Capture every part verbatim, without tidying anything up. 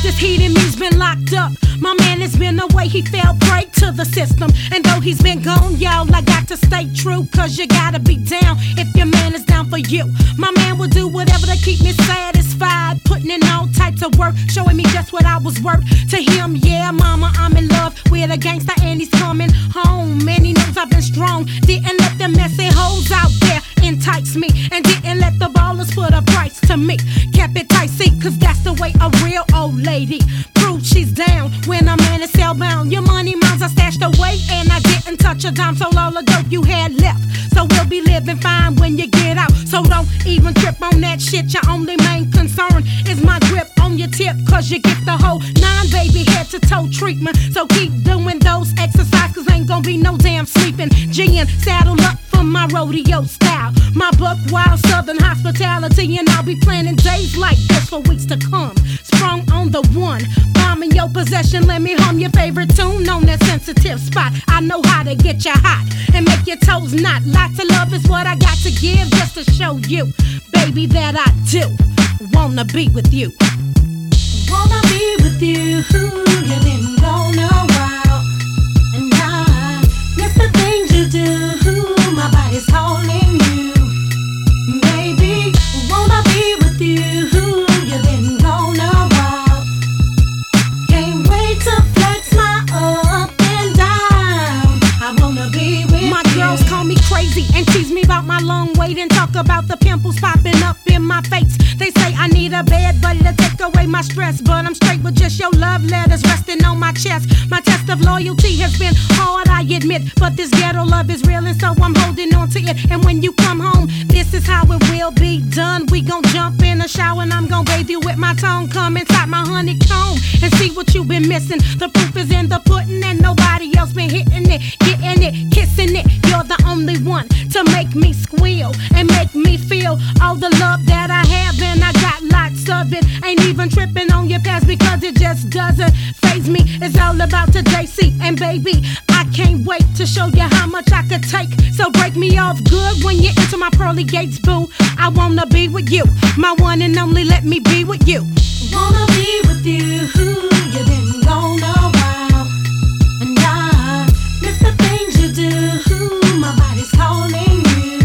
this heating me's been locked up. My man has been away, he fell prey to the system. And though he's been gone, y'all, I got to stay true. Cause you gotta be down if your man is down for you. My man will do whatever to keep me satisfied. Putting in all types of work, showing me just what I was worth. To him, yeah, mama, I'm in love with a gangster and he's coming home. And he knows I've been strong. Didn't let them messy hoes out there entice me. And didn't let the ballers put a price to me. Kept it tight, see, cause that's the way a real old lady proves she's down when a man is cellbound. Your money miles are stashed away and I didn't touch a dime. So all the dope you had left. So we'll be living fine when you get out. So don't even trip on that shit. Your only main concern is my grip on your tip. Cause you get the whole nine, baby, head to toe treatment. So keep doing those exercises cause ain't gonna be no damn sleeping. G and saddle up for my rodeo style. My buck wild southern hospitality. And I'll be planning days like this for weeks to come. Sprung on the one, bomb in your possession. Let me hum your favorite tune on that sensitive spot. I know how to get you hot and make your toes knot. Lots of love is what I got to give just to show you, baby, that I do wanna be with you. Wanna be with you. You've been gone a while, and I miss the things you do. My body's calling you, baby. Wanna be with you. You've been gone a while. Can't wait to flex my up and down. I wanna be with you. My girls call me crazy and tease me about my long wait and talk about the pimples popping up in my face. They say I need a bad buddy to take away my stress, but I'm straight with just your love letters resting on my chest. My test of loyalty has been hard, I admit, but this ghetto love is real and so I'm holding on to it. And when you come home, this is how it will be done. We gon' jump in the shower and I'm gon' bathe you with my tongue. Come inside my honeycomb and see what you've been missing. The proof is in the pudding and nobody else been hitting it, getting it, kissing it. You're the only one to make me squeal and make me feel all the love that I have, and I got lots of it. Ain't even tripping on your past because it just doesn't faze me. It's all about today, see, and baby, I can't wait to show you how much I could take. So break me off good when you enter my pearly gates, boo. I wanna be with you, my one and only, let me be with you. Wanna be with you. You've been gone a while, and I miss the things you do. My body's calling you,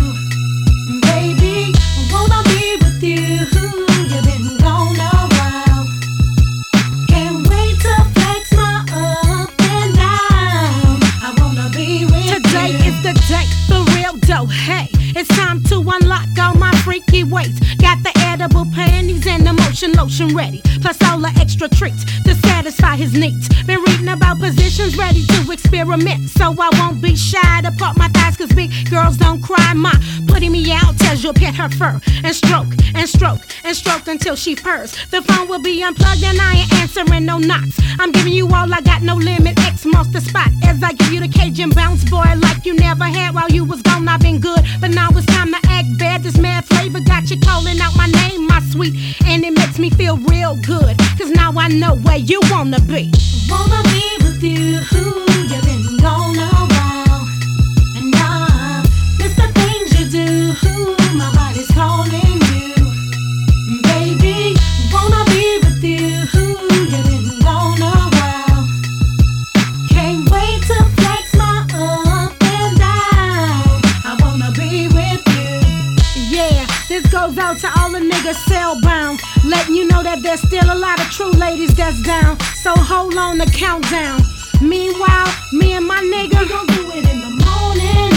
baby. Wanna be with you. You've been gone a while. Can't wait to flex my up and down. I wanna be with you. Today is the day, the real dough. Hey, it's time to unlock all my freaky ways. Got the edible panties and the motion lotion ready, plus all the extra treats to satisfy his needs. Been reading about positions, ready to experiment, so I won't be shy to pop my thighs cause big girls don't cry. My putting me out tells you'll pet her fur and stroke and stroke and stroke until she purrs. The phone will be unplugged and I ain't answering no knocks. I'm giving you all I got, no limit, X marks the spot as I give you the Cajun bounce, boy, like you never had. While you was gone I've been good, but now it's time to act bad. This mad flavor got you calling out my name, my sweet, and it makes me feel real good, cause now I know where you wanna be. Wanna be with you. You've been gone a while, and I miss the things you do. My body's calling you, baby. Wanna be with you. You've been gone a while. Can't wait to flex my up and down. I wanna be with you. Yeah, this goes out to all the niggas cellbound, letting you know that there's still a lot of true ladies that's down. So hold on the countdown. Meanwhile, me and my nigga, we gon' do it in the morning.